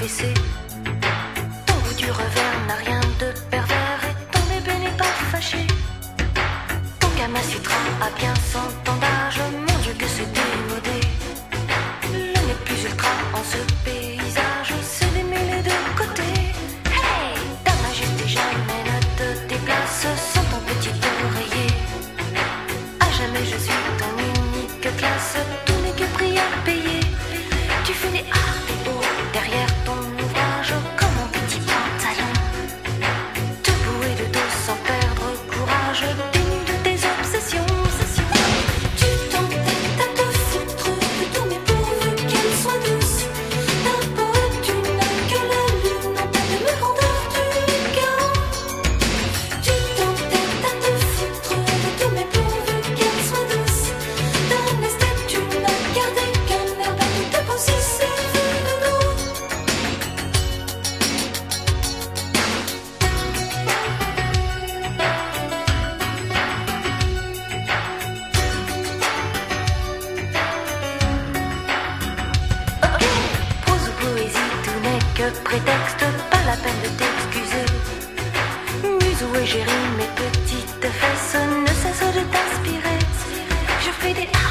fessée. Ton goût du revers n'a rien de pervers et ton bébé n'est pas fâché. Ton Kama Sutra a bien 100 ans d'âge, mon Dieu que c'est démodé. Le n'est plus ultra en ce paysage, c'est démêlé de côté. Hey, ta majesté jamais ne te déplace sans ton petit oreiller. À jamais je suis ton unique classe, tout n'est que prix à payer. Tu fais des A, des O derrière ton ouvrage comme un petit pantalon. Debout et de dos sans perdre courage, dénu de tes obsessions. Tu t'entêtes à te foutre de tous mes pourvus qu'elle soit douce. Ta peau est une que la lune en tête de grandeur du gars. Tu t'entêtes à te foutre de tous mes pourvus qu'elle soit douce. D'un esthète tu n'as gardé qu'un air bête de peau si c'est vu de dos. Ok, prose ou poésie, tout n'est que prétexte, pas la peine de t'excuser. Muse ou égérie, mes petites fesses ne cessent de t'inspirer. Je fais des